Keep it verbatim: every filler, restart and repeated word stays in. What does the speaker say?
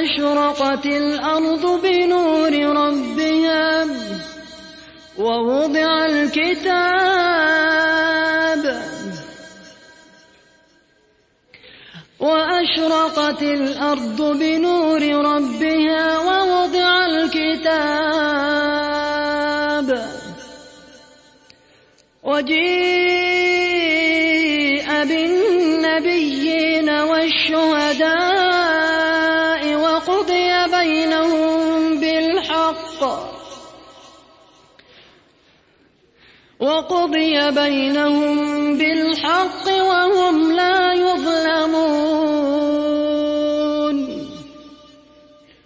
وأشرقت الأرض بنور ربها ووضع الكتاب وأشرقت الأرض بنور ربها ووضع الكتاب وجيء بالنبيين والشهداء وقضي بينهم بالحق وقضي بينهم بالحق وهم لا يظلمون.